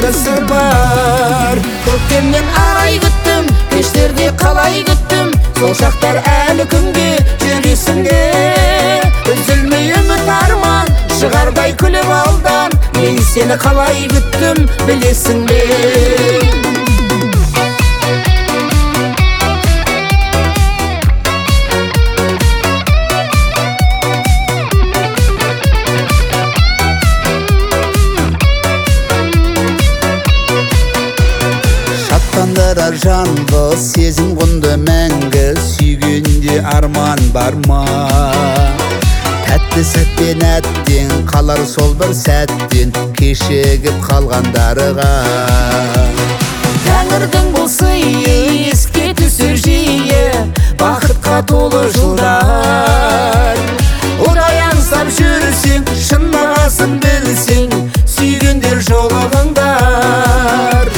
bir sır var. Көктемнен арай күттім, кештерде қалай күттім, сол шақтар әлі күнге жүр есімде. Үзілмей үміт арман шығардай күліп алдан, мен сені қалай күттім білесің бе. Шаттандырар жанды сезім құнды мәңгі, сүйгенде арман бар ма? Тәтті сәттен әттен қалар сол бір сәттен, кешігіп қалғандарға. Тәңірдің бұл сыйы еске түсір жиі, бақытқа толы жылдар. Одай аңсап жүрсең, шын бағасын білсең, сүйгендер жолығыңдар.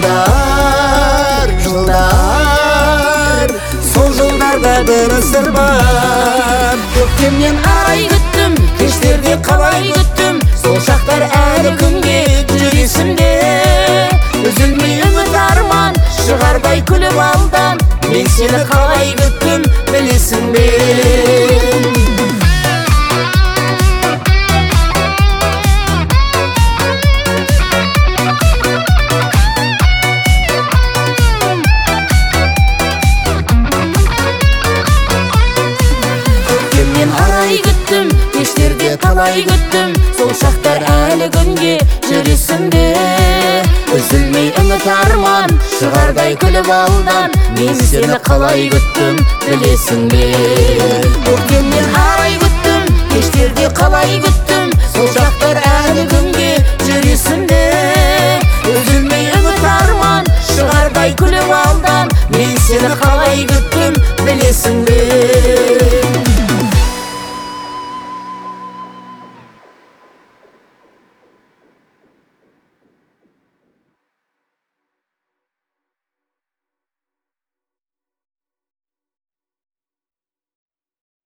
Жылдар, сол жылдарда бір сыр бар. Көктемнен арай күттім, кештерде қалай күттім, сол шақтар әлі күнге жүр есімде. Үзілмей үміт арман шығардай күліп алдан, мен сені қалай күттім білесің бе. Арай күттім, кештерде қалай күттім, сол шақтар әлі күнге жүр есімде. Үзілмей үміт арман шығардай күліп алдан, мен сені қалай күттім білесің бе. Көктемнен арай күттім, кештерде қалай күттім, сол шақтар әлі күнге жүр есімде. Үзілмей үміт арман шығардай күліп алдан, мен сені